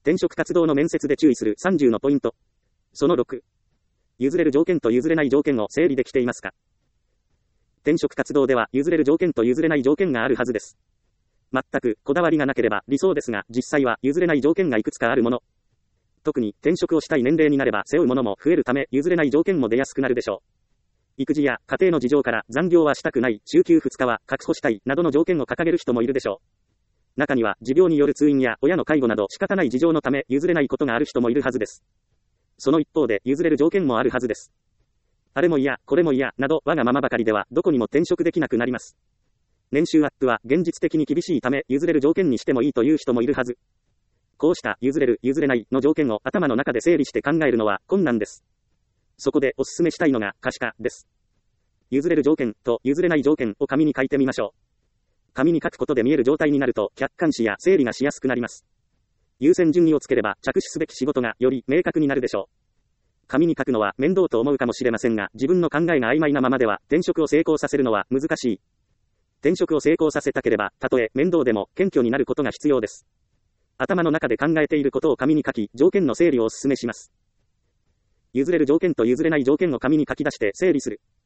転職活動の面接で注意する30のポイント。その6。譲れる条件と譲れない条件を整理できていますか？転職活動では譲れる条件と譲れない条件があるはずです。全くこだわりがなければ理想ですが、実際は譲れない条件がいくつかあるもの。特に転職をしたい年齢になれば背負うものも増えるため譲れない条件も出やすくなるでしょう。育児や家庭の事情から残業はしたくない、週休2日は確保したいなどの条件を掲げる人もいるでしょう。中には持病による通院や親の介護など仕方ない事情のため譲れないことがある人もいるはずです。その一方で譲れる条件もあるはずです。あれも嫌、これも嫌など我がままばかりではどこにも転職できなくなります。年収アップは現実的に厳しいため譲れる条件にしてもいいという人もいるはず。こうした譲れる、譲れないの条件を頭の中で整理して考えるのは困難です。そこでお勧めしたいのが可視化です。譲れる条件と譲れない条件を紙に書いてみましょう。紙に書くことで見える状態になると客観視や整理がしやすくなります。優先順位をつければ着手すべき仕事がより明確になるでしょう。紙に書くのは面倒と思うかもしれませんが、自分の考えが曖昧なままでは転職を成功させるのは難しい。転職を成功させたければ、たとえ面倒でも謙虚になることが必要です。頭の中で考えていることを紙に書き、条件の整理をお勧めします。譲れる条件と譲れない条件を紙に書き出して整理する。